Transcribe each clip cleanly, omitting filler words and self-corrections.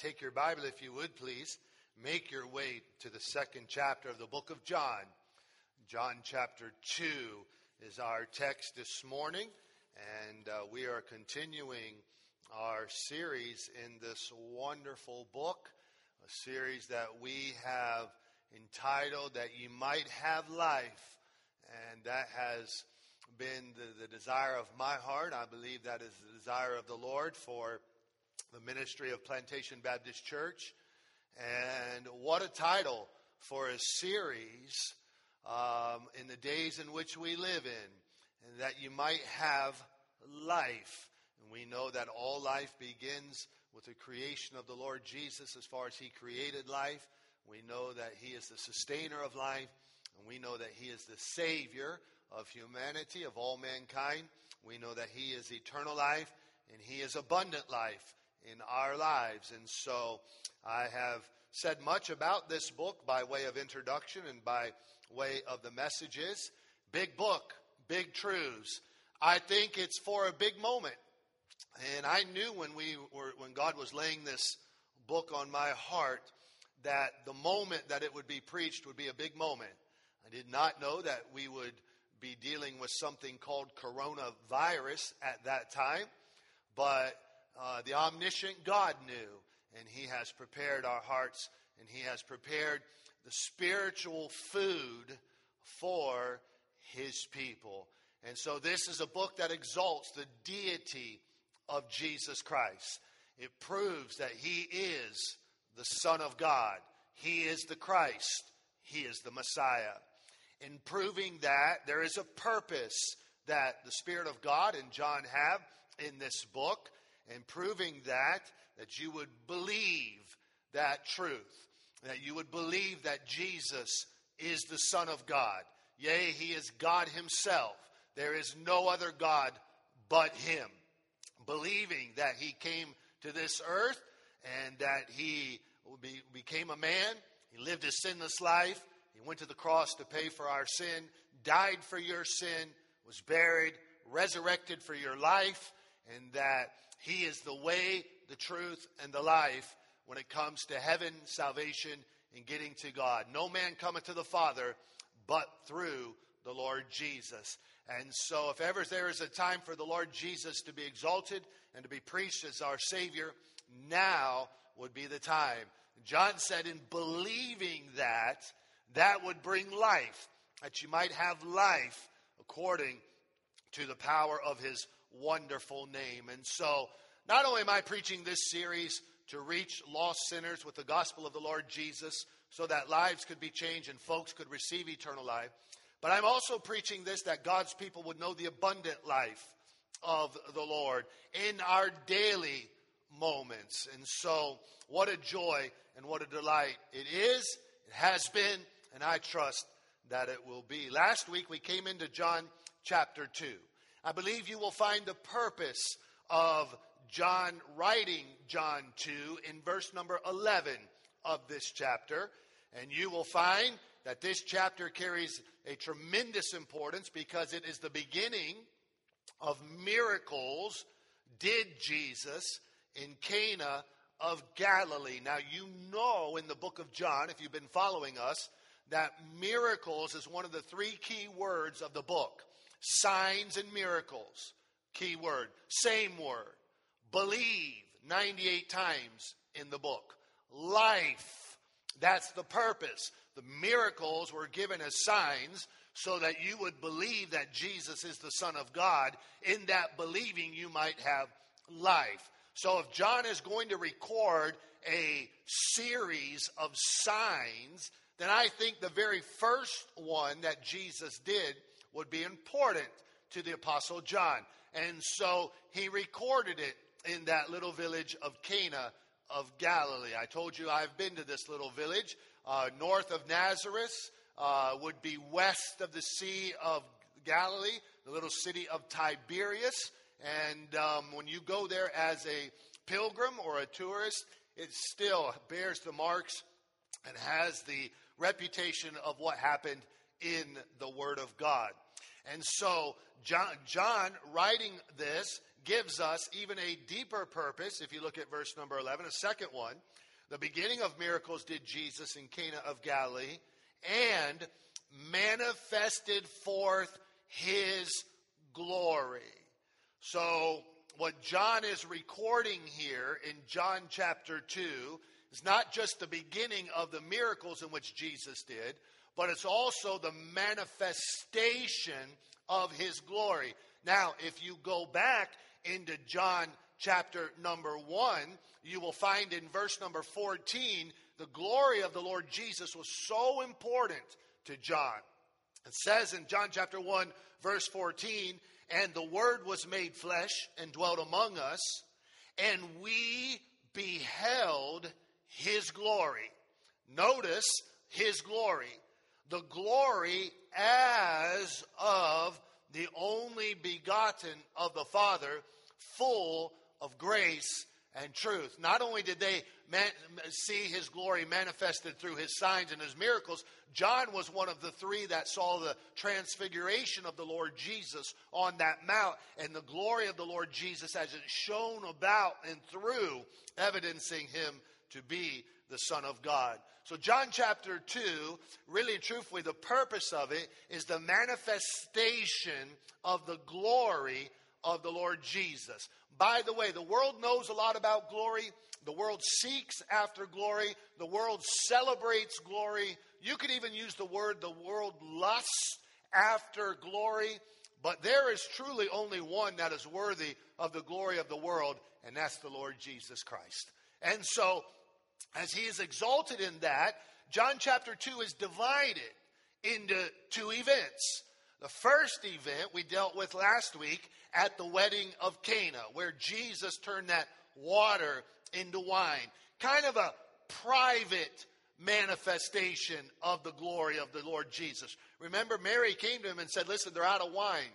Take your Bible, if you would, please. Make your way to the second chapter of the book of John. John chapter 2 is our text this morning, and we are continuing our series in this wonderful book, a series that we have entitled That Ye Might Have Life, and that has been the desire of my heart. I believe that is the desire of the Lord for the ministry of Plantation Baptist Church. And what a title for a series in the days in which we live in, and that you might have life. And we know that all life begins with the creation of the Lord Jesus. As far as He created life, we know that He is the sustainer of life, and we know that He is the Savior of humanity, of all mankind. We know that He is eternal life, and He is abundant life in our lives. And so I have said much about this book by way of introduction and by way of the messages. Big book, big truths. I think it's for a big moment. And I knew when God was laying this book on my heart that the moment that it would be preached would be a big moment. I did not know that we would be dealing with something called coronavirus at that time, but the omniscient God knew, and He has prepared our hearts, and He has prepared the spiritual food for His people. And so this is a book that exalts the deity of Jesus Christ. It proves that He is the Son of God. He is the Christ. He is the Messiah. In proving that, there is a purpose that the Spirit of God and John have in this book, and proving that you would believe that truth, that you would believe that Jesus is the Son of God. Yea, He is God Himself. There is no other God but Him. Believing that He came to this earth and that He became a man. He lived a sinless life. He went to the cross to pay for our sin, died for your sin, was buried, resurrected for your life, and that He is the way, the truth, and the life when it comes to heaven, salvation, and getting to God. No man cometh to the Father but through the Lord Jesus. And so if ever there is a time for the Lord Jesus to be exalted and to be preached as our Savior, now would be the time. John said, in believing that would bring life, that you might have life according to the power of His wonderful name. And so not only am I preaching this series to reach lost sinners with the gospel of the Lord Jesus so that lives could be changed and folks could receive eternal life, but I'm also preaching this that God's people would know the abundant life of the Lord in our daily moments. And so what a joy and what a delight it is, it has been, and I trust that it will be. Last week we came into John chapter 2. I believe you will find the purpose of John writing John 2 in verse number 11 of this chapter. And you will find that this chapter carries a tremendous importance because it is the beginning of miracles did Jesus in Cana of Galilee. Now you know in the book of John, if you've been following us, that miracles is one of the three key words of the book. Signs and miracles, key word. Same word. Believe, 98 times in the book. Life, that's the purpose. The miracles were given as signs so that you would believe that Jesus is the Son of God. In that believing, you might have life. So if John is going to record a series of signs, then I think the very first one that Jesus did would be important to the Apostle John. And so he recorded it in that little village of Cana of Galilee. I told you I've been to this little village. North of Nazareth would be west of the Sea of Galilee, the little city of Tiberias. And when you go there as a pilgrim or a tourist, it still bears the marks and has the reputation of what happened in the Word of God. And so John writing this gives us even a deeper purpose. If you look at verse number 11, a second one. The beginning of miracles did Jesus in Cana of Galilee, and manifested forth his glory. So what John is recording here in John chapter 2 is not just the beginning of the miracles in which Jesus did, but it's also the manifestation of his glory. Now, if you go back into John chapter number 1, you will find in verse number 14, the glory of the Lord Jesus was so important to John. It says in John chapter 1, verse 14, and the Word was made flesh and dwelt among us, and we beheld his glory. Notice his glory. The glory as of the only begotten of the Father, full of grace and truth. Not only did they see his glory manifested through his signs and his miracles, John was one of the three that saw the transfiguration of the Lord Jesus on that mount, and the glory of the Lord Jesus as it shone about and through, evidencing him to be the Son of God. So John chapter 2, really and truthfully, the purpose of it is the manifestation of the glory of the Lord Jesus. By the way, the world knows a lot about glory. The world seeks after glory. The world celebrates glory. You could even use the world lusts after glory. But there is truly only one that is worthy of the glory of the world, and that's the Lord Jesus Christ. And so, as he is exalted in that, John chapter 2 is divided into two events. The first event we dealt with last week at the wedding of Cana, where Jesus turned that water into wine. Kind of a private manifestation of the glory of the Lord Jesus. Remember, Mary came to him and said, listen, they're out of wine.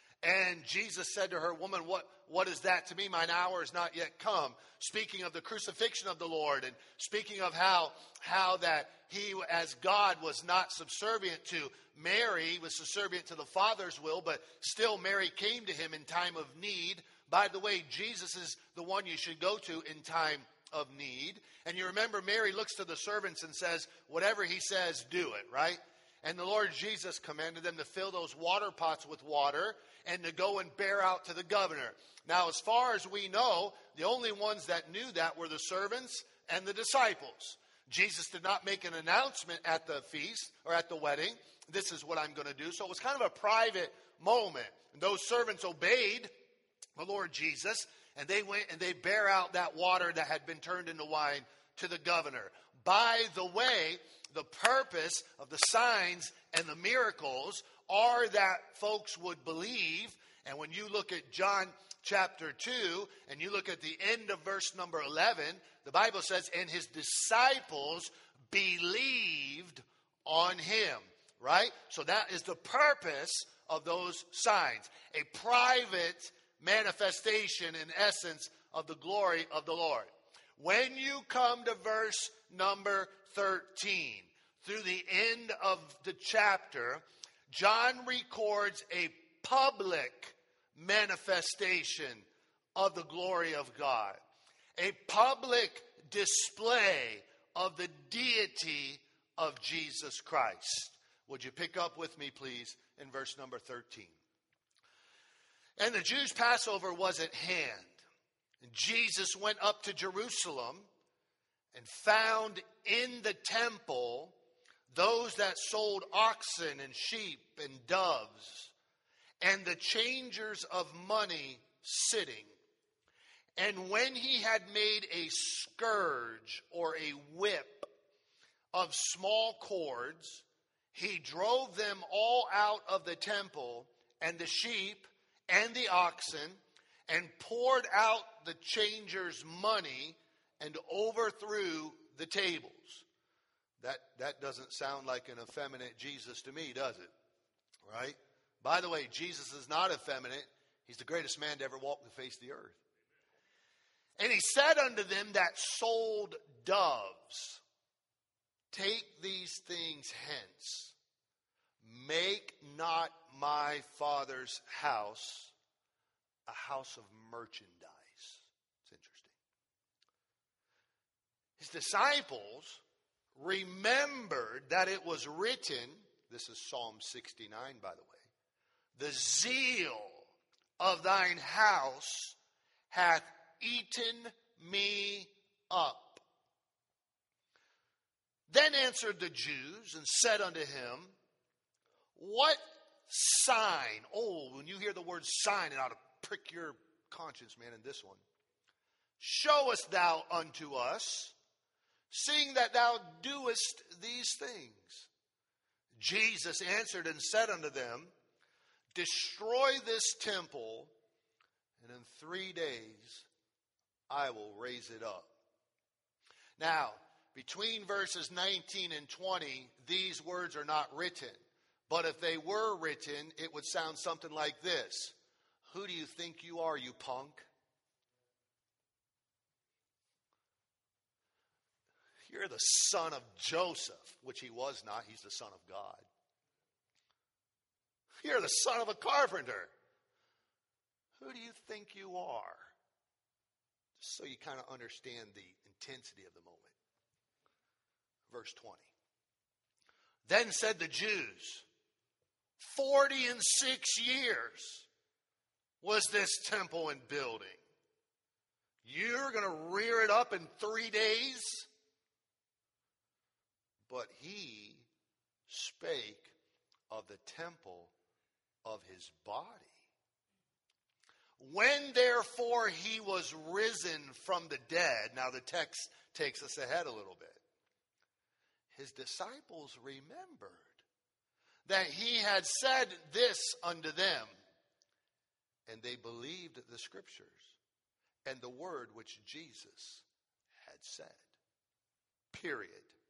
And Jesus said to her, woman, what is that to me? Mine hour is not yet come. Speaking of the crucifixion of the Lord, and speaking of how that he, as God, was not subservient to Mary, was subservient to the Father's will, but still Mary came to him in time of need. By the way, Jesus is the one you should go to in time of need. And you remember Mary looks to the servants and says, whatever he says, do it, right? And the Lord Jesus commanded them to fill those water pots with water and to go and bear out to the governor. Now, as far as we know, the only ones that knew that were the servants and the disciples. Jesus did not make an announcement at the feast or at the wedding. This is what I'm going to do. So it was kind of a private moment. And those servants obeyed the Lord Jesus, and they went and they bear out that water that had been turned into wine to the governor. By the way, the purpose of the signs and the miracles are that folks would believe. And when you look at John chapter 2 and you look at the end of verse number 11, the Bible says, and his disciples believed on him, right? So that is the purpose of those signs. A private manifestation, in essence, of the glory of the Lord. When you come to verse number 13, through the end of the chapter, John records a public manifestation of the glory of God. A public display of the deity of Jesus Christ. Would you pick up with me, please, in verse number 13? And the Jews' Passover was at hand. And Jesus went up to Jerusalem and found in the temple those that sold oxen and sheep and doves, and the changers of money sitting. And when he had made a scourge or a whip of small cords, he drove them all out of the temple, and the sheep and the oxen, and poured out the changers' money and overthrew the tables. That doesn't sound like an effeminate Jesus to me, does it? Right? By the way, Jesus is not effeminate. He's the greatest man to ever walk the face of the earth. And he said unto them that sold doves, take these things hence. make not my Father's house a house of merchandise. It's interesting. His disciples remembered that it was written, this is Psalm 69, by the way, the zeal of thine house hath eaten me up. Then answered the Jews and said unto him, what sign? Oh, when you hear the word sign, it ought to prick your conscience, man, in this one. Showest thou unto us, seeing that thou doest these things? Jesus answered and said unto them, destroy this temple, and in 3 days I will raise it up. Now, between verses 19 and 20, these words are not written. But if they were written, it would sound something like this. Who do you think you are, you punk? You're the son of Joseph, which he was not. He's the son of God. You're the son of a carpenter. Who do you think you are? Just so you kind of understand the intensity of the moment. Verse 20. Then said the Jews, 46 years was this temple in building. You're going to rear it up in 3 days? But he spake of the temple of his body. When therefore he was risen from the dead, now the text takes us ahead a little bit. His disciples remembered that he had said this unto them, and they believed the scriptures and the word which Jesus had said. Period.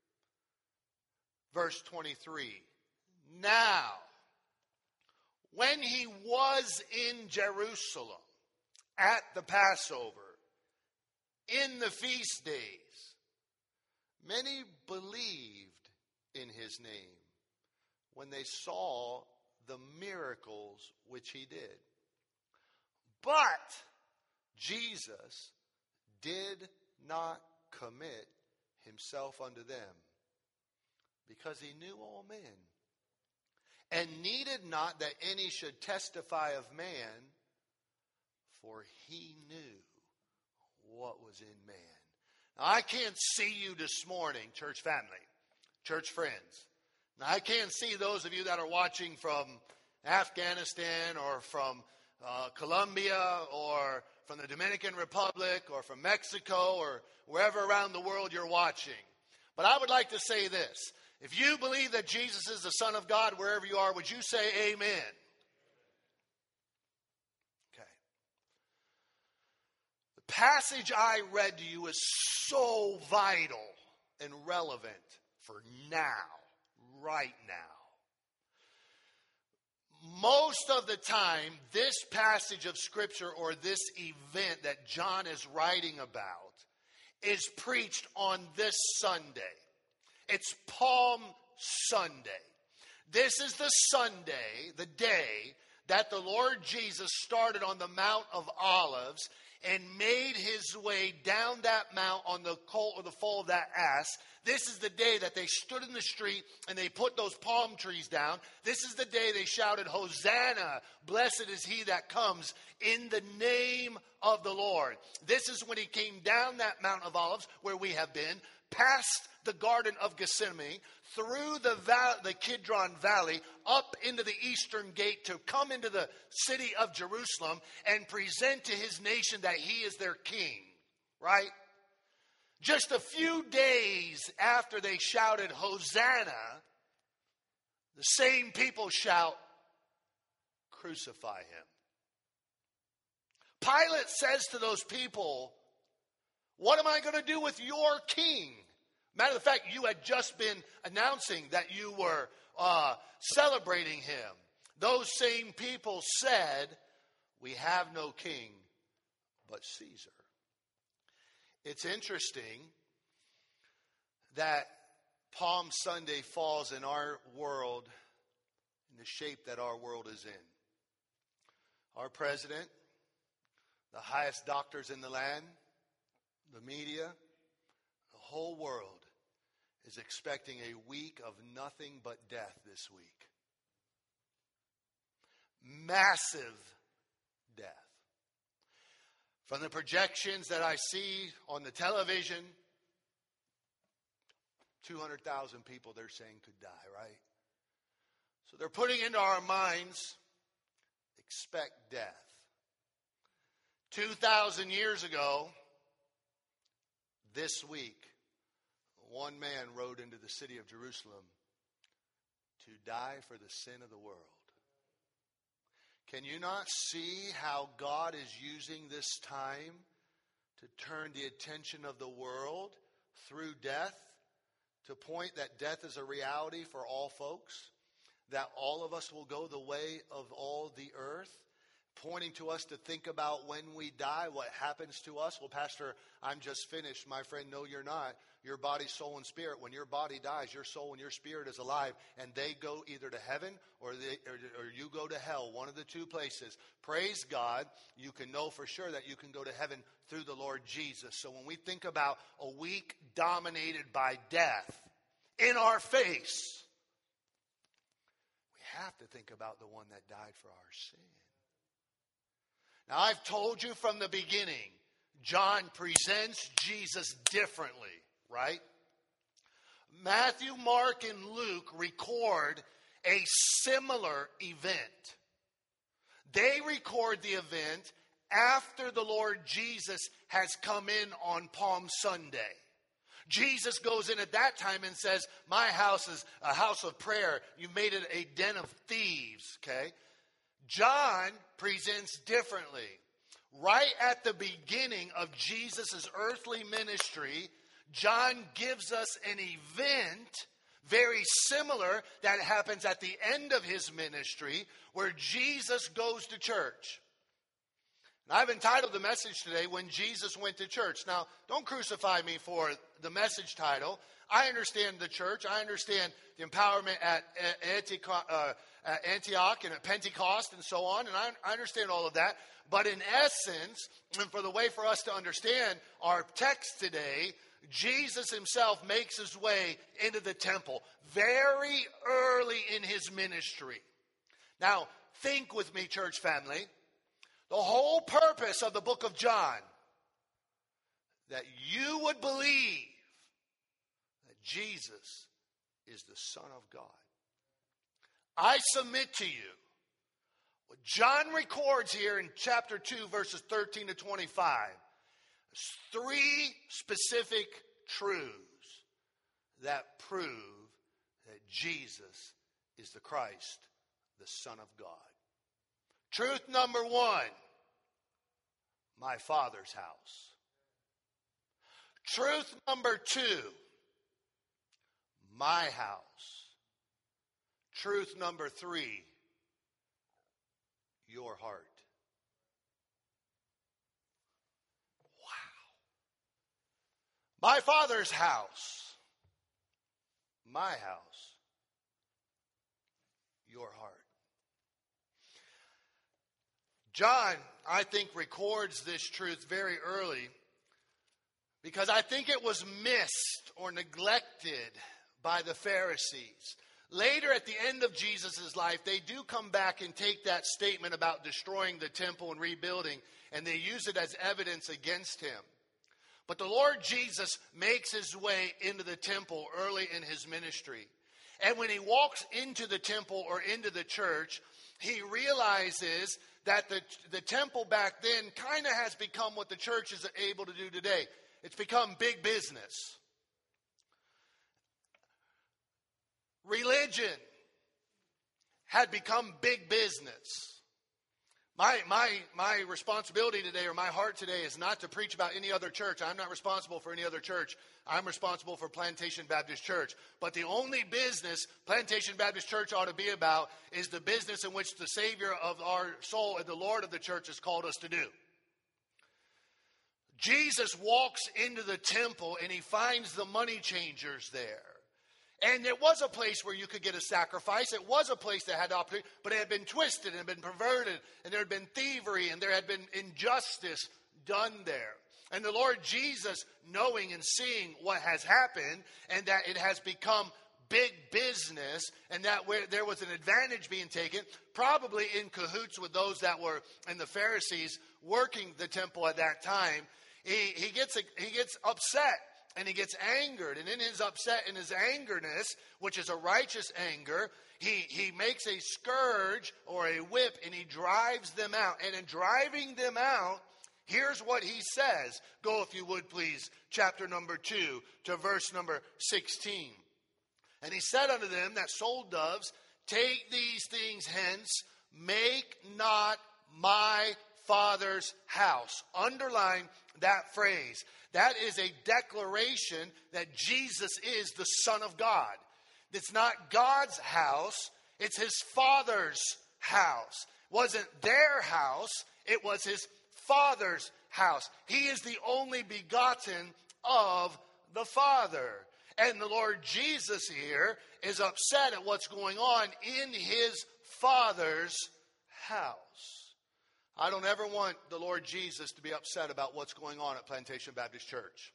Verse 23. Now, when he was in Jerusalem at the Passover, in the feast days, many believed in his name when they saw the miracles which he did. But Jesus did not commit himself unto them, because he knew all men, and needed not that any should testify of man, for he knew what was in man. Now, I can't see you this morning, church family, church friends. Now, I can't see those of you that are watching from Afghanistan or from Colombia or from the Dominican Republic or from Mexico or wherever around the world you're watching. But I would like to say this. If you believe that Jesus is the Son of God wherever you are, would you say amen? Okay. The passage I read to you is so vital and relevant for now, right now. Most of the time, this passage of Scripture or this event that John is writing about is preached on this Sunday. It's Palm Sunday. This is the Sunday, the day that the Lord Jesus started on the Mount of Olives and made his way down that mount on the colt or the foal of that ass. This is the day that they stood in the street and they put those palm trees down. This is the day they shouted, Hosanna, blessed is he that comes in the name of the Lord. This is when he came down that Mount of Olives where we have been, past the Garden of Gethsemane, through the Kidron Valley, up into the eastern gate to come into the city of Jerusalem and present to his nation that he is their king, right? Just a few days after they shouted, Hosanna, the same people shout, crucify him. Pilate says to those people, what am I going to do with your king? Matter of fact, you had just been announcing that you were celebrating him. Those same people said, we have no king but Caesar. It's interesting that Palm Sunday falls in our world in the shape that our world is in. Our president, the highest doctors in the land, the media, the whole world is expecting a week of nothing but death this week. Massive death. From the projections that I see on the television, 200,000 people they're saying could die, right? So they're putting into our minds, expect death. 2,000 years ago, this week, one man rode into the city of Jerusalem to die for the sin of the world. Can you not see how God is using this time to turn the attention of the world through death to point that death is a reality for all folks? That all of us will go the way of all the earth? Pointing to us to think about when we die, what happens to us. Well, Pastor, I'm just finished. My friend, no, you're not. Your body, soul, and spirit. When your body dies, your soul and your spirit is alive. And they go either to heaven or you go to hell. One of the two places. Praise God, you can know for sure that you can go to heaven through the Lord Jesus. So when we think about a week dominated by death in our face, we have to think about the one that died for our sin. Now, I've told you from the beginning, John presents Jesus differently, right? Matthew, Mark, and Luke record a similar event. They record the event after the Lord Jesus has come in on Palm Sunday. Jesus goes in at that time and says, my house is a house of prayer. You've made it a den of thieves, okay? John presents differently. Right at the beginning of Jesus' earthly ministry, John gives us an event very similar that happens at the end of his ministry where Jesus goes to church. And I've entitled the message today, When Jesus Went to Church. Now, don't crucify me for the message title. I understand the church. I understand the empowerment at Antioch and at Pentecost and so on. And I understand all of that. But in essence, and for the way for us to understand our text today, Jesus himself makes his way into the temple very early in his ministry. Now, think with me, church family. The whole purpose of the book of John, that you would believe that Jesus is the Son of God. I submit to you, what John records here in chapter 2, verses 13 to 25, is three specific truths that prove that Jesus is the Christ, the Son of God. Truth number one, my Father's house. Truth number two, my house. Truth number three, your heart. Wow. My Father's house, my house, your heart. John, I think, records this truth very early because I think it was missed or neglected by the Pharisees. Later, at the end of Jesus' life, they do come back and take that statement about destroying the temple and rebuilding, and they use it as evidence against him. But the Lord Jesus makes his way into the temple early in his ministry. And when he walks into the temple or into the church, he realizes that the temple back then kind of has become what the church is able to do today. It's become big business. Religion had become big business. My responsibility today, or my heart today, is not to preach about any other church. I'm not responsible for any other church. I'm responsible for Plantation Baptist Church. But the only business Plantation Baptist Church ought to be about is the business in which the Savior of our soul and the Lord of the church has called us to do. Jesus walks into the temple and he finds the money changers there. And it was a place where you could get a sacrifice. It was a place that had opportunity, but it had been twisted and had been perverted, and there had been thievery, and there had been injustice done there. And the Lord Jesus, knowing and seeing what has happened, and that it has become big business, and that where there was an advantage being taken, probably in cahoots with those that were in the Pharisees working the temple at that time, he gets upset. And he gets angered. And in his upset and his angerness, which is a righteous anger, he makes a scourge or a whip and he drives them out. And in driving them out, here's what he says. Go, if you would, please, chapter number 2 to verse number 16. And he said unto them that sold doves, take these things hence, make not my Father's house. Underline that phrase. That is a declaration that Jesus is the Son of God. It's not God's house, it's his Father's house. It wasn't their house, it was his Father's house. He is the only begotten of the Father. And the Lord Jesus here is upset at what's going on in his Father's house. I don't ever want the Lord Jesus to be upset about what's going on at Plantation Baptist Church.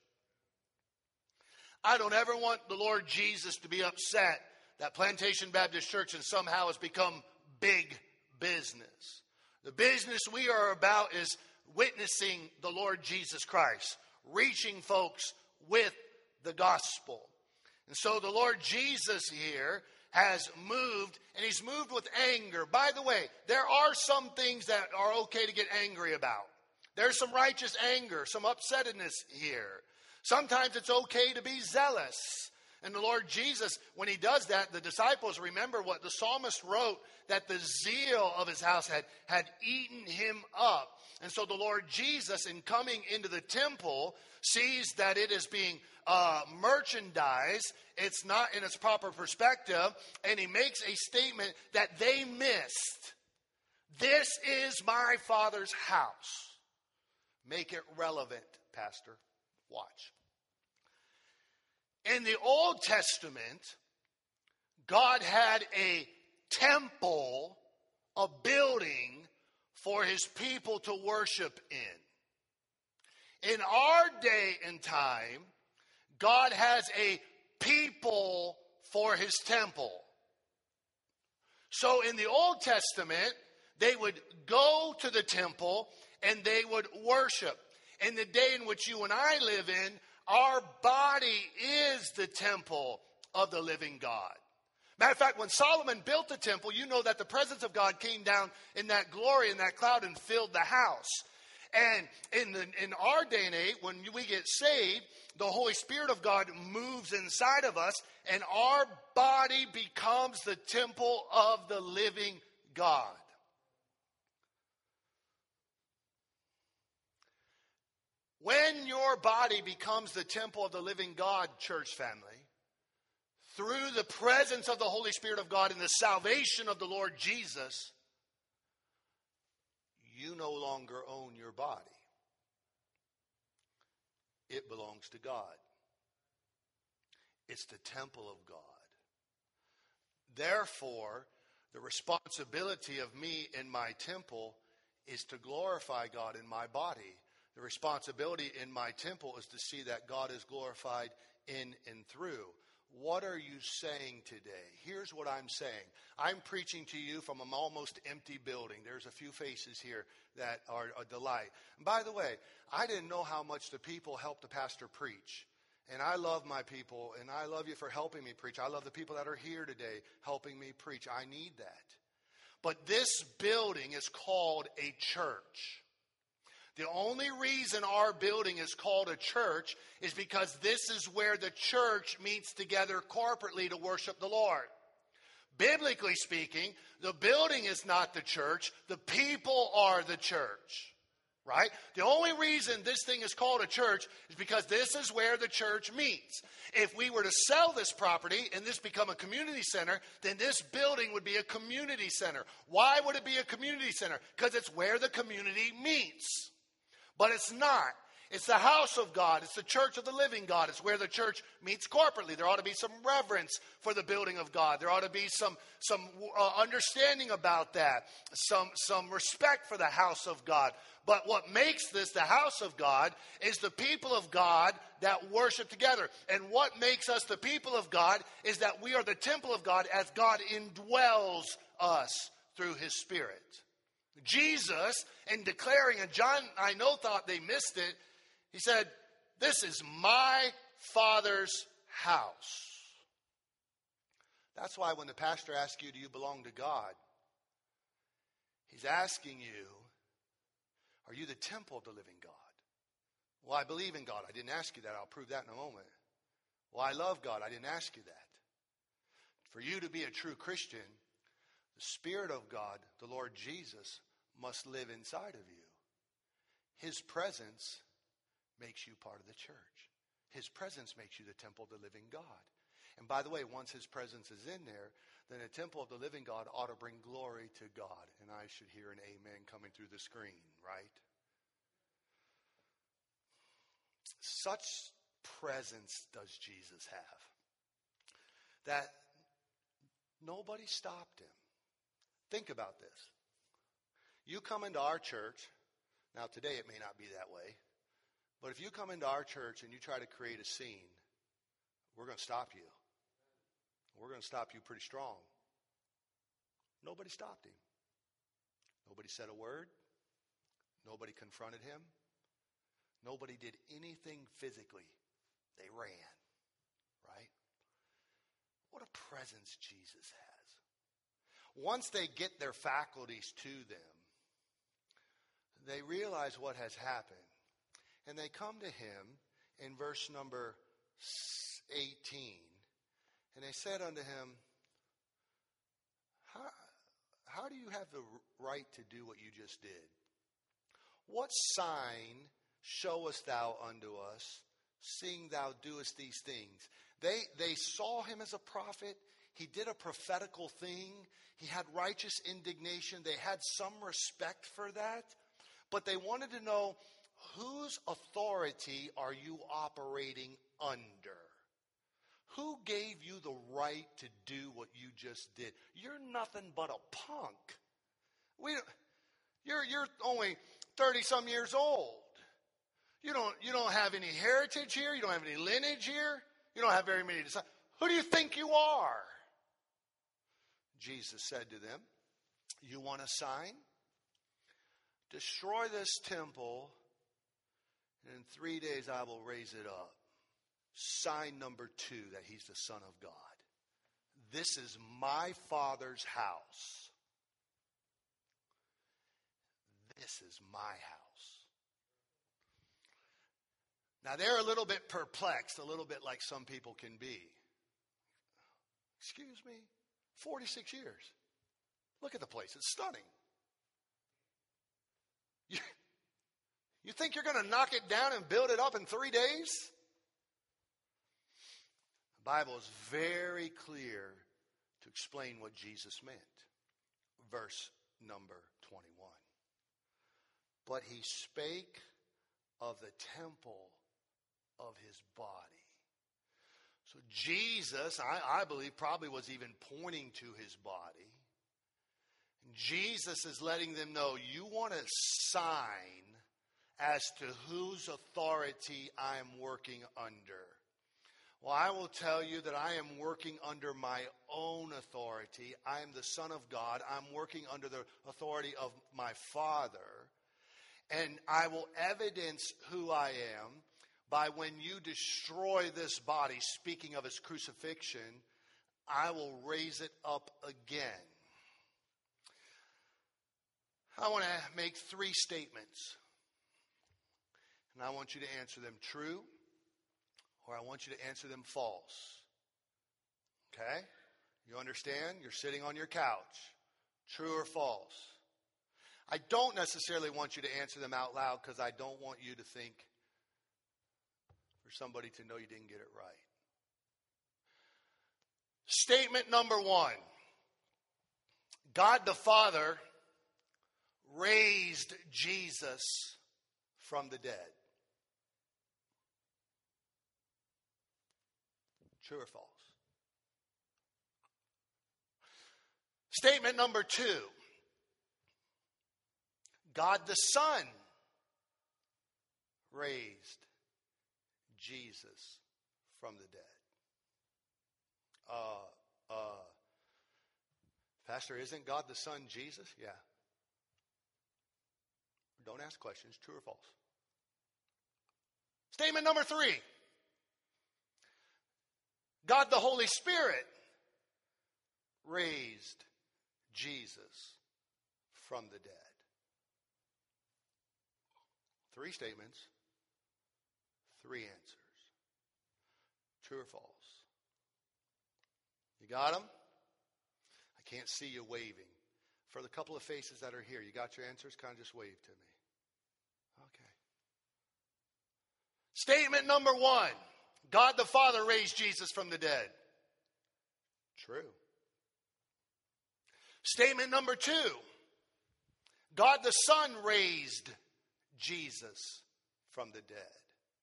I don't ever want the Lord Jesus to be upset that Plantation Baptist Church and somehow has become big business. The business we are about is witnessing the Lord Jesus Christ, reaching folks with the gospel. And so the Lord Jesus here has moved, and he's moved with anger. By the way, there are some things that are okay to get angry about. There's some righteous anger, some upsetness here. Sometimes it's okay to be zealous. And the Lord Jesus, when he does that, the disciples remember what the psalmist wrote, that the zeal of his house had eaten him up. And so the Lord Jesus, in coming into the temple, sees that it is being merchandised. It's not in its proper perspective. And he makes a statement that they missed. This is my Father's house. Make it relevant, Pastor. Watch. In the Old Testament, God had a temple, a building for his people to worship in. In our day and time, God has a people for his temple. So in the Old Testament, they would go to the temple and they would worship. In the day in which you and I live in, our body is the temple of the living God. Matter of fact, when Solomon built the temple, you know that the presence of God came down in that glory, in that cloud, and filled the house. And in our day and age, when we get saved, the Holy Spirit of God moves inside of us, and our body becomes the temple of the living God. When your body becomes the temple of the living God, church family, through the presence of the Holy Spirit of God and the salvation of the Lord Jesus, you no longer own your body. It belongs to God. It's the temple of God. Therefore, the responsibility of me in my temple is to glorify God in my body. The responsibility in my temple is to see that God is glorified in and through. What are you saying today? Here's what I'm saying. I'm preaching to you from an almost empty building. There's a few faces here that are a delight. And by the way, I didn't know how much the people helped the pastor preach. And I love my people, and I love you for helping me preach. I love the people that are here today helping me preach. I need that. But this building is called a church. The only reason our building is called a church is because this is where the church meets together corporately to worship the Lord. Biblically speaking, the building is not the church. The people are the church. Right? The only reason this thing is called a church is because this is where the church meets. If we were to sell this property and this become a community center, then this building would be a community center. Why would it be a community center? Because it's where the community meets. But it's not. It's the house of God. It's the church of the living God. It's where the church meets corporately. There ought to be some reverence for the building of God. There ought to be some understanding about that, some respect for the house of God. But what makes this the house of God is the people of God that worship together. And what makes us the people of God is that we are the temple of God as God indwells us through his Spirit. Jesus, in declaring, and John, I know, thought they missed it, he said, "This is my Father's house." That's why when the pastor asks you, do you belong to God? He's asking you, are you the temple of the living God? Well, I believe in God. I didn't ask you that. I'll prove that in a moment. Well, I love God. I didn't ask you that. For you to be a true Christian, the Spirit of God, the Lord Jesus, must live inside of you. His presence makes you part of the church. His presence makes you the temple of the living God. And by the way, once his presence is in there, then the temple of the living God ought to bring glory to God. And I should hear an amen coming through the screen, right? Such presence does Jesus have that nobody stopped him. Think about this. You come into our church, now today it may not be that way, but if you come into our church and you try to create a scene, we're going to stop you. We're going to stop you pretty strong. Nobody stopped him. Nobody said a word. Nobody confronted him. Nobody did anything physically. They ran, right? What a presence Jesus has. Once they get their faculties to them, they realize what has happened. And they come to him in verse number 18. And they said unto him, how do you have the right to do what you just did? What sign showest thou unto us, seeing thou doest these things? They saw him as a prophet. He did a prophetical thing. He had righteous indignation. They had some respect for that. But they wanted to know, whose authority are you operating under? Who gave you the right to do what you just did? You're nothing but a punk. You're only 30-some years old. You don't have any heritage here. You don't have any lineage here. You don't have very many disciples. Who do you think you are? Jesus said to them, you want a sign? Destroy this temple, and in 3 days I will raise it up. Sign number 2, that he's the Son of God. This is my Father's house. This is my house. Now they're a little bit perplexed, a little bit like some people can be. Excuse me? 46 years. Look at the place. It's stunning. You think you're going to knock it down and build it up in 3 days? The Bible is very clear to explain what Jesus meant. Verse number 21. But he spake of the temple of his body. So Jesus, I believe, probably was even pointing to his body. Jesus is letting them know, you want a sign as to whose authority I am working under. Well, I will tell you that I am working under my own authority. I am the Son of God. I'm working under the authority of my Father. And I will evidence who I am by when you destroy this body, speaking of his crucifixion, I will raise it up again. I want to make 3 statements. And I want you to answer them true, or I want you to answer them false. Okay? You understand? You're sitting on your couch. True or false? I don't necessarily want you to answer them out loud because I don't want you to think, for somebody to know you didn't get it right. Statement number 1. God the Father raised Jesus from the dead. True or false? Statement number 2. God the Son raised Jesus from the dead. Pastor, isn't God the Son Jesus? Yeah. Don't ask questions. True or false? Statement number 3. God the Holy Spirit raised Jesus from the dead. 3 statements, 3 answers. True or false? You got them? I can't see you waving. For the couple of faces that are here, you got your answers? Kind of just wave to me. Okay. Statement number 1. God the Father raised Jesus from the dead. True. Statement number 2. God the Son raised Jesus from the dead.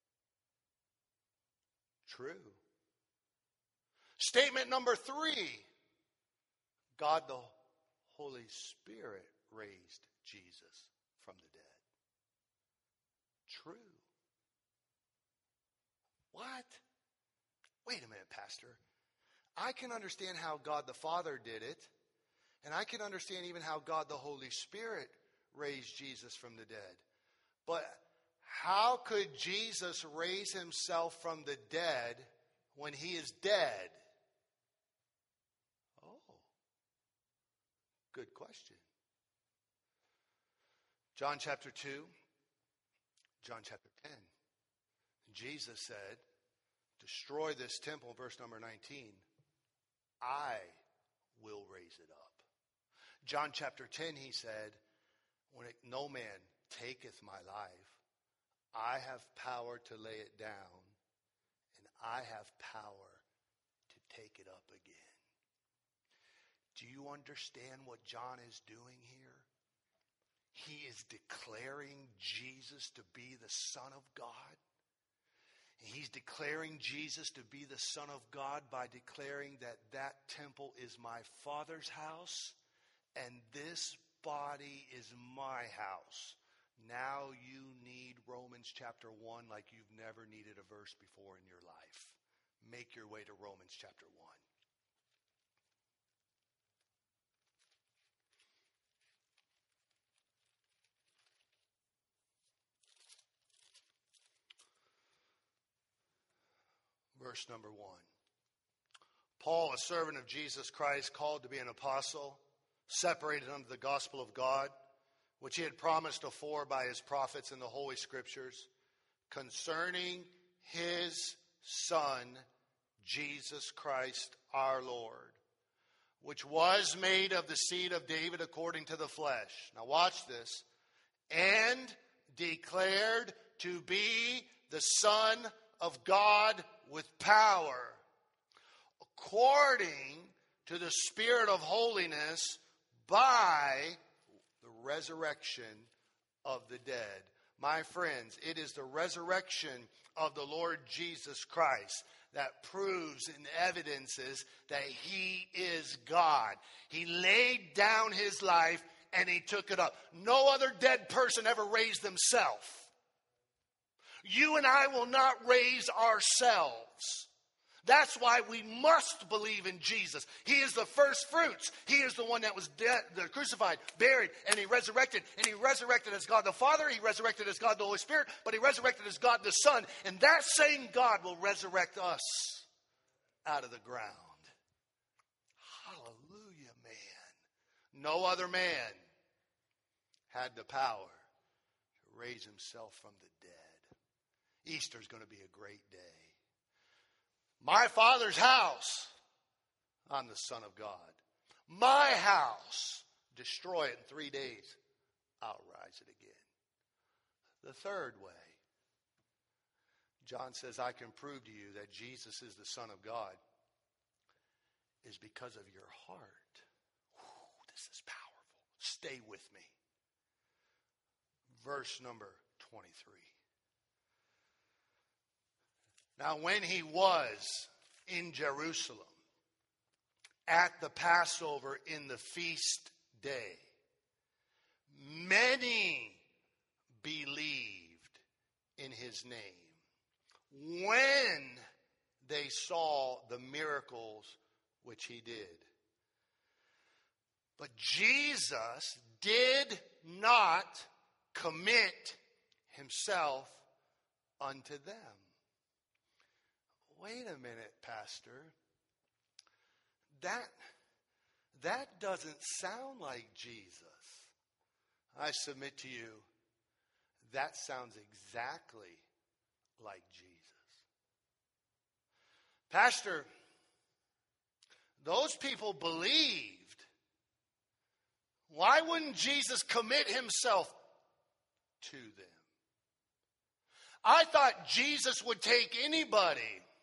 True. Statement number 3. God the Holy Spirit raised Jesus from the dead. True. What? Wait a minute, Pastor. I can understand how God the Father did it, and I can understand even how God the Holy Spirit raised Jesus from the dead. But how could Jesus raise himself from the dead when he is dead? Oh, good question. John chapter 2, John chapter 10. Jesus said, destroy this temple, verse number 19. I will raise it up. John chapter 10, he said, no man taketh my life. I have power to lay it down, and I have power to take it up again. Do you understand what John is doing here? He is declaring Jesus to be the Son of God. He's declaring Jesus to be the Son of God by declaring that that temple is my Father's house and this body is my house. Now you need Romans chapter 1 like you've never needed a verse before in your life. Make your way to Romans chapter 1. Verse number 1. Paul, a servant of Jesus Christ, called to be an apostle, separated unto the gospel of God, which he had promised afore by his prophets in the Holy Scriptures, concerning his Son, Jesus Christ our Lord, which was made of the seed of David according to the flesh. Now watch this. And declared to be the Son of God with power, according to the Spirit of holiness, by the resurrection of the dead. My friends, it is the resurrection of the Lord Jesus Christ that proves and evidences that he is God. He laid down his life and he took it up. No other dead person ever raised themselves. You and I will not raise ourselves. That's why we must believe in Jesus. He is the first fruits. He is the one that was dead, crucified, buried, and he resurrected. And he resurrected as God the Father. He resurrected as God the Holy Spirit. But he resurrected as God the Son. And that same God will resurrect us out of the ground. Hallelujah, man. No other man had the power to raise himself from the dead. Easter's going to be a great day. My Father's house, I'm the Son of God. My house, destroy it in 3 days, I'll rise it again. The third way, John says, I can prove to you that Jesus is the Son of God, is because of your heart. Whew, this is powerful. Stay with me. Verse number 23. Now when he was in Jerusalem at the Passover in the feast day, many believed in his name when they saw the miracles which he did. But Jesus did not commit himself unto them. Wait a minute, Pastor. That doesn't sound like Jesus. I submit to you, that sounds exactly like Jesus. Pastor, those people believed. Why wouldn't Jesus commit himself to them? I thought Jesus would take anybody.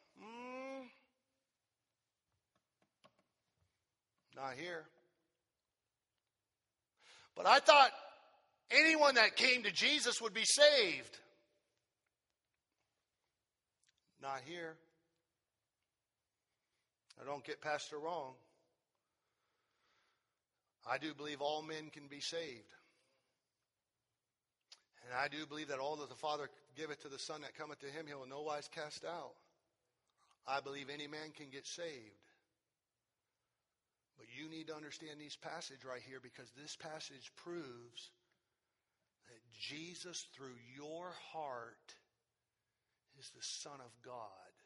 Not here. But I thought anyone that came to Jesus would be saved. Not here. Now don't get Pastor wrong. I do believe all men can be saved. And I do believe that all that the Father giveth to the Son that cometh to him, he will no wise cast out. I believe any man can get saved. But you need to understand this passage right here, because this passage proves that Jesus, through your heart, is the Son of God.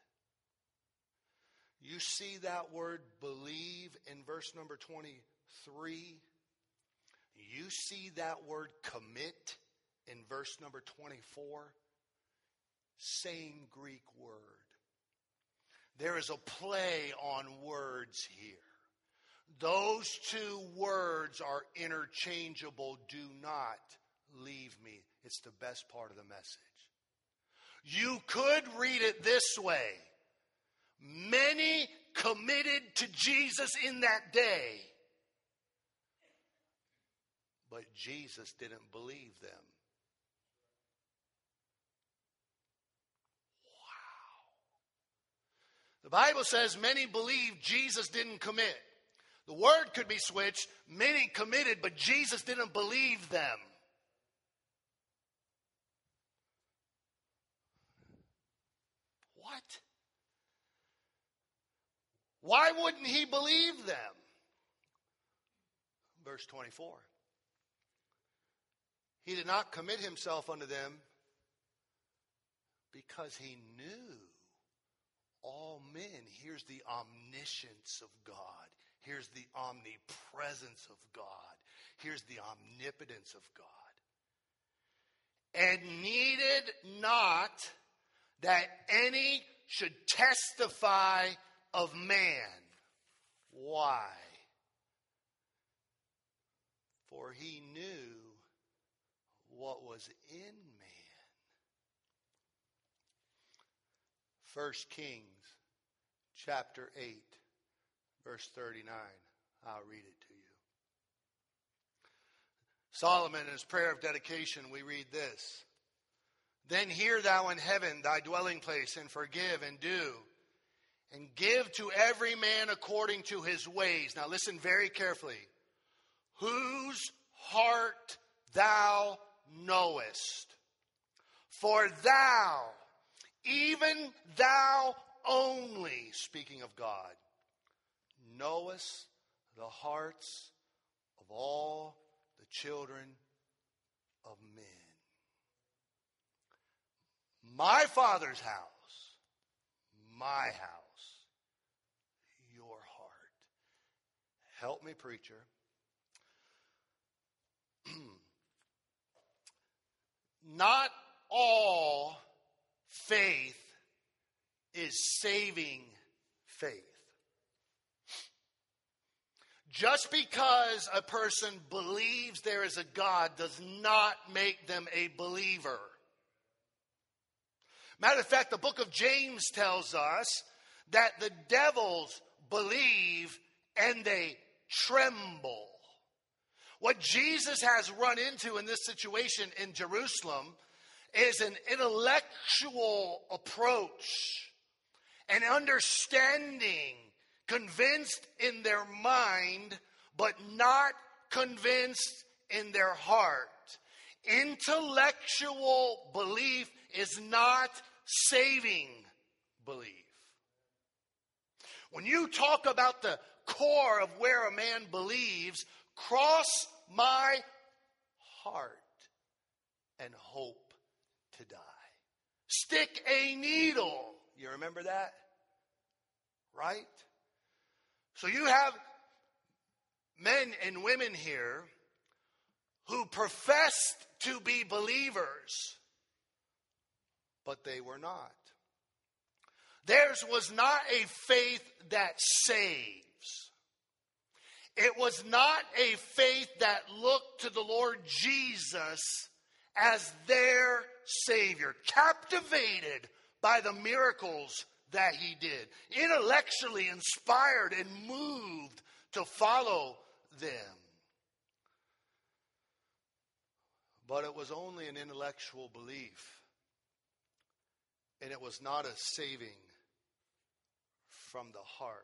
You see that word believe in verse number 23. You see that word commit in verse number 24. Same Greek word. There is a play on words here. Those two words are interchangeable. Do not leave me. It's the best part of the message. You could read it this way. Many committed to Jesus in that day, but Jesus didn't believe them. Wow. The Bible says many believed, Jesus didn't commit. The word could be switched. Many committed, but Jesus didn't believe them. What? Why wouldn't he believe them? Verse 24. He did not commit himself unto them because he knew all men. Here's the omniscience of God. Here's the omnipresence of God. Here's the omnipotence of God. And needed not that any should testify of man. Why? For he knew what was in man. 1 Kings chapter 8. Verse 39, I'll read it to you. Solomon, in his prayer of dedication, we read this. Then hear thou in heaven thy dwelling place, and forgive and do, and give to every man according to his ways. Now listen very carefully. Whose heart thou knowest. For thou, even thou only, speaking of God, knowest the hearts of all the children of men. My Father's house, my house, your heart. Help me, preacher. Not all faith is saving faith. Just because a person believes there is a God does not make them a believer. Matter of fact, the book of James tells us that the devils believe and they tremble. What Jesus has run into in this situation in Jerusalem is an intellectual approach and understanding, convinced in their mind, but not convinced in their heart. Intellectual belief is not saving belief. When you talk about the core of where a man believes, cross my heart and hope to die. Stick a needle. You remember that? Right? So you have men and women here who professed to be believers, but they were not. Theirs was not a faith that saves. It was not a faith that looked to the Lord Jesus as their Savior, captivated by the miracles that he did, intellectually inspired and moved to follow them. But it was only an intellectual belief, and it was not a saving from the heart.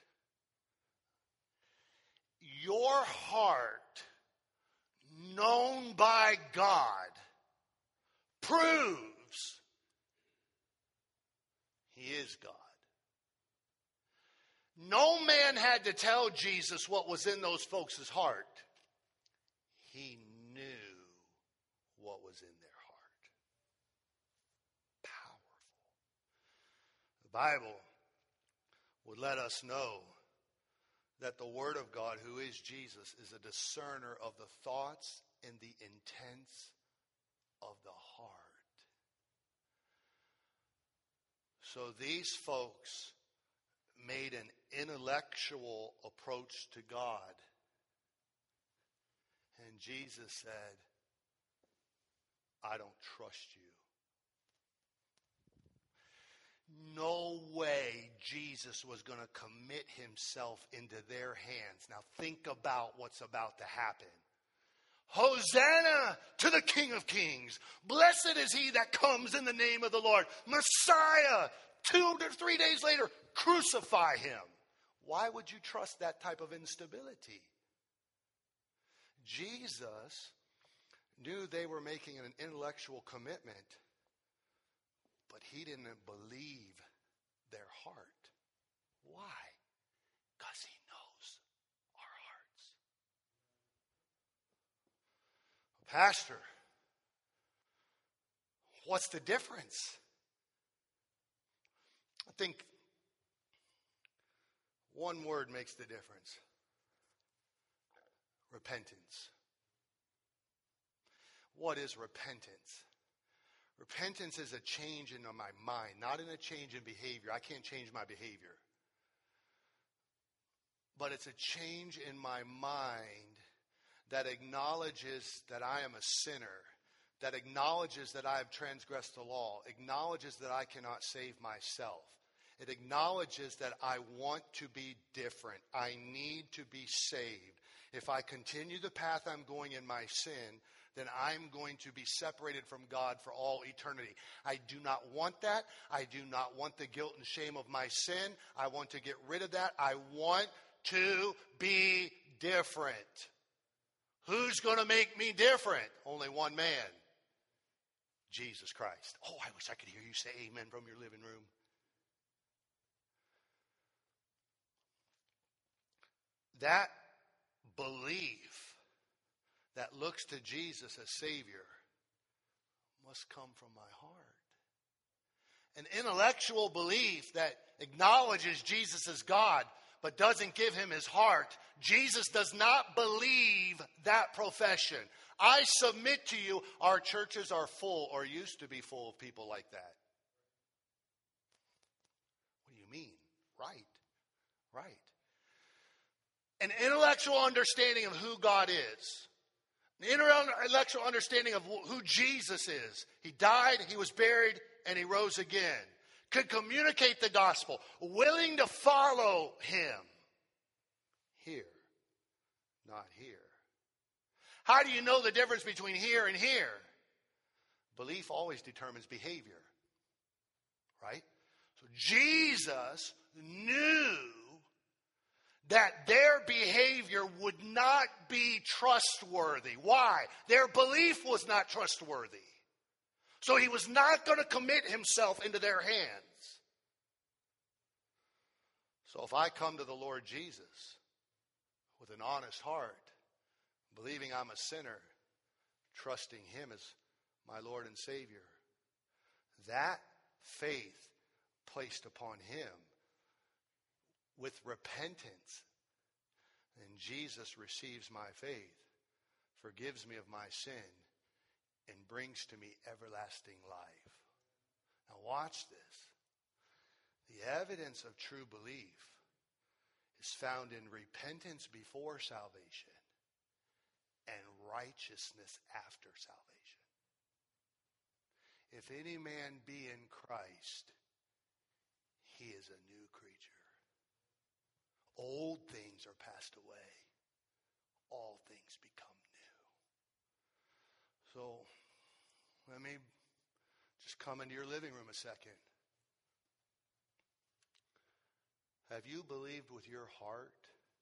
Your heart, known by God, proves he is God. No man had to tell Jesus what was in those folks' heart. He knew what was in their heart. Powerful. The Bible would let us know that the Word of God, who is Jesus, is a discerner of the thoughts and the intents of the heart. So these folks made an intellectual approach to God. And Jesus said, I don't trust you. No way Jesus was going to commit himself into their hands. Now think about what's about to happen. Hosanna to the King of Kings. Blessed is he that comes in the name of the Lord. Messiah. 2 to 3 days later, crucify him. Why would you trust that type of instability? Jesus knew they were making an intellectual commitment, but he didn't believe their heart. Why? Because he knows our hearts. Pastor, what's the difference? I think one word makes the difference. Repentance. What is repentance? Repentance is a change in my mind, not in a change in behavior. I can't change my behavior. But it's a change in my mind that acknowledges that I am a sinner, that acknowledges that I have transgressed the law, acknowledges that I cannot save myself. It acknowledges that I want to be different. I need to be saved. If I continue the path I'm going in my sin, then I'm going to be separated from God for all eternity. I do not want that. I do not want the guilt and shame of my sin. I want to get rid of that. I want to be different. Who's going to make me different? Only one man. Jesus Christ. Oh, I wish I could hear you say amen from your living room. That belief that looks to Jesus as Savior must come from my heart. An intellectual belief that acknowledges Jesus as God but doesn't give him his heart. Jesus does not believe that profession. I submit to you, our churches are full or used to be full of people like that. What do you mean? Right. An intellectual understanding of who God is. An intellectual understanding of who Jesus is. He died, he was buried, and he rose again. Could communicate the gospel. Willing to follow him. Here, not here. How do you know the difference between here and here? Belief always determines behavior. Right? So Jesus knew that their behavior would not be trustworthy. Why? Their belief was not trustworthy. So he was not going to commit himself into their hands. So if I come to the Lord Jesus with an honest heart, believing I'm a sinner, trusting him as my Lord and Savior, that faith placed upon him with repentance, and Jesus receives my faith, forgives me of my sin, and brings to me everlasting life. Now watch this. The evidence of true belief is found in repentance before salvation and righteousness after salvation. If any man be in Christ, he is a new creature. Old things are passed away. All things become new. So, let me just come into your living room a second. Have you believed with your heart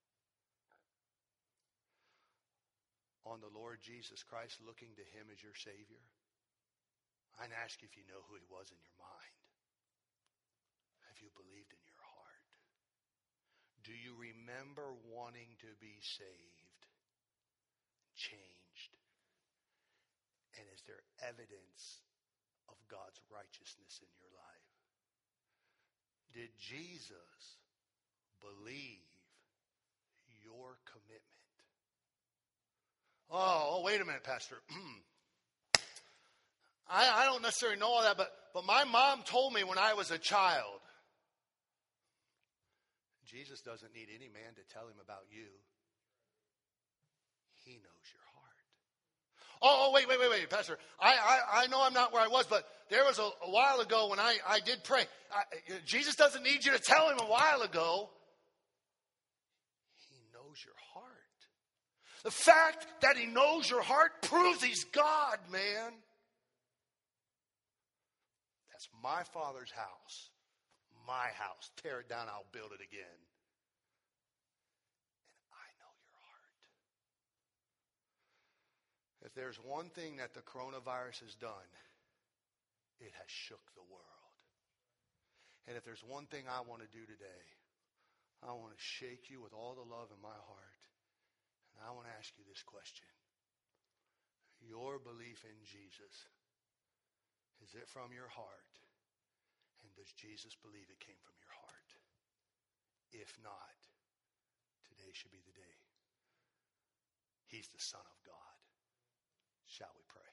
on the Lord Jesus Christ, looking to him as your Savior? I'd ask you if you know who he was in your mind. Have you believed in your heart? Do you remember wanting to be saved, changed? And is there evidence of God's righteousness in your life? Did Jesus believe your commitment? Oh, wait a minute, Pastor. I don't necessarily know all that, but my mom told me when I was a child. Jesus doesn't need any man to tell him about you. He knows your heart. Oh, wait, Pastor. I know I'm not where I was, but there was a while ago when I did pray. Jesus doesn't need you to tell him a while ago. He knows your heart. The fact that he knows your heart proves he's God, man. That's my Father's house. My house. Tear it down, I'll build it again. And I know your heart. If there's one thing that the coronavirus has done, it has shook the world. And if there's one thing I want to do today, I want to shake you with all the love in my heart. And I want to ask you this question. Your belief in Jesus, is it from your heart? And does Jesus believe it came from your heart? If not, today should be the day. He's the Son of God. Shall we pray?